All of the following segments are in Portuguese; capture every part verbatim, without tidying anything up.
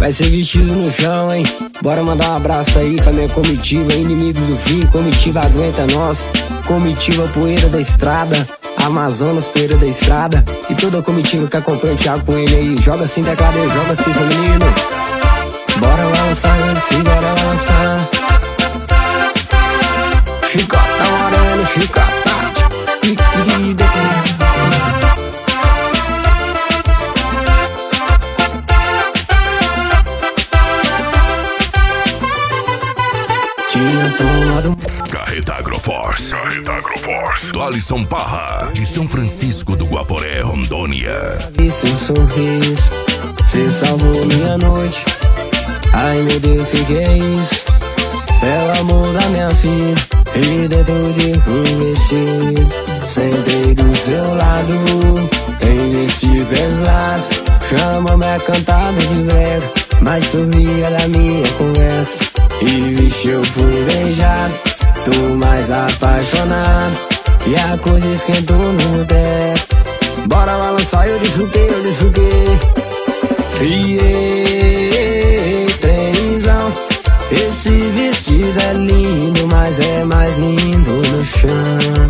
vai ser vestido no chão, hein? Bora mandar um abraço aí pra minha comitiva, inimigos do fim, comitiva aguenta nós. Comitiva poeira da estrada, Amazonas poeira da estrada. E toda a comitiva que acompanha o Thiago com ele aí. Joga assim teclado aí, joga assim, seu menino. Bora lançar, sim, bora lançar. Chicota moreno, chicota. Tinha tomado Carreta Agroforce, Carreta Agroforce, do Alisson Parra, de São Francisco do Guaporé, Rondônia. E seu sorriso, cê salvou minha noite. Ai meu Deus, que que é isso? É o amor da minha filha. E dentro de um vestido, sentei do seu lado, em vestido pesado. Chama minha cantada de brega, mas sorria da minha conversa. E vixe, eu fui beijado, tô mais apaixonado. E a coisa esquentou no boteco. Bora balançar, eu disse o que, eu disse o que. E trenzão, esse vestido é lindo, mas é mais lindo no chão.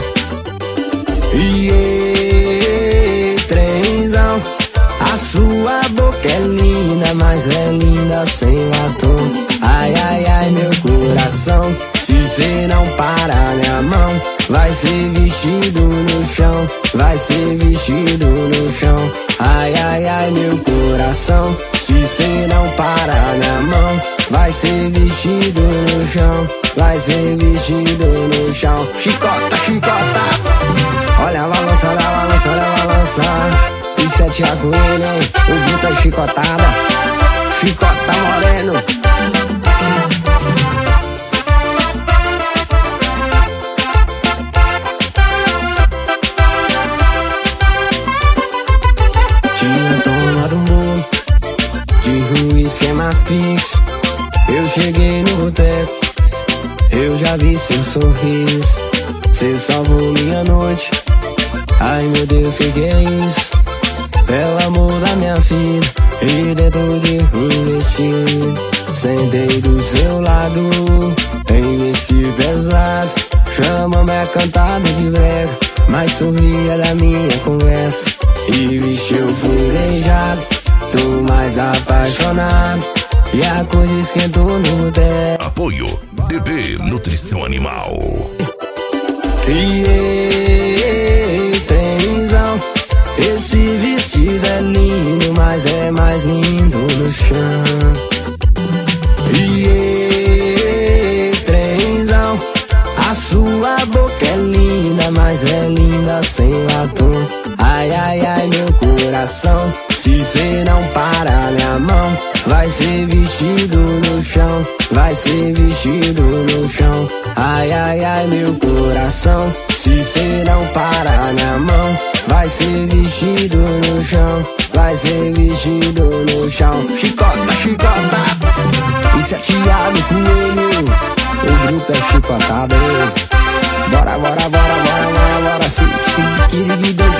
E trenzão, a sua boca é linda, mas é linda sem batom. Ai, ai, ai, meu coração, se cê não parar minha mão, vai ser vestido no chão, vai ser vestido no chão. Ai, ai, ai, meu coração, se cê não parar minha mão, vai ser vestido no chão, vai ser vestido no chão. Chicota, chicota, olha a balança, olha a balança, olha a balança. Isso é Thiago ele, hein? O grito é chicotada. Chicota moreno. Tinha tomado um bolo de rua, esquema fixo. Eu cheguei no boteco, eu já vi seu sorriso. Cê salvou minha noite. Ai meu Deus, que que é isso? É o amor da minha filha. E dentro de um vestido, sentei do seu lado, em vestido pesado. Chama minha cantada de brega, mas sorria da minha conversa. E vixe, eu fui beijado, tô mais apaixonado. E a coisa esquentou no boteco. Apoio D B Nutrição Animal. E trenzão, esse vestido é lindo, mas é mais lindo no chão. E trenzão, a sua boca é linda, mas é linda sem batom. Ai, ai, ai, meu coração, se cê não parar minha mão, vai ser vestido no chão, vai ser vestido no chão. Ai, ai, ai, meu coração, se cê não parar minha mão, vai ser vestido no chão, vai ser vestido no chão. Chicota, chicota, isso é Thiago Coelho, o grupo é chicotada. Bora, bora, bora, bora, bora, bora, sim,